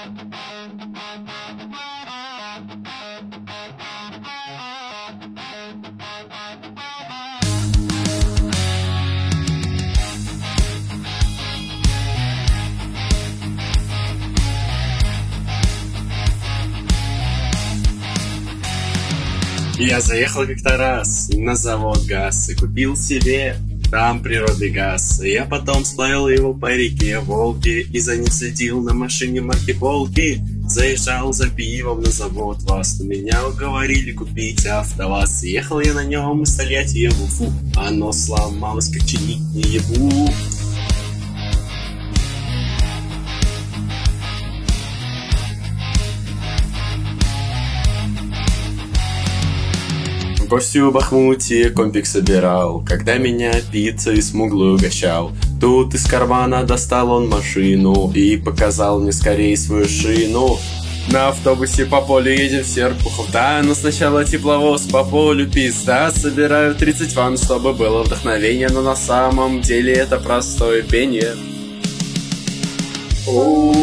Я заехал как-то раз на завод ГАЗ и купил себе там природный газ. Я потом сплавил его по реке Волге и за ним следил на машине марки Волги. Заезжал за пивом на завод ВАЗ, но меня уговорили купить АвтоВАЗ. Ехал я на нем из Тольятти в Уфу, оно сломалось, как чинить не ебу. В гости у Бахмутье компик собирал, когда меня пиццей смуглый угощал. Тут из кармана достал он машину и показал мне скорее свою шину. На автобусе по полю едем в Серпухов, да, но сначала тепловоз по полю пизда. Собираю 30 ванн, чтобы было вдохновение, но на самом деле это простое пение.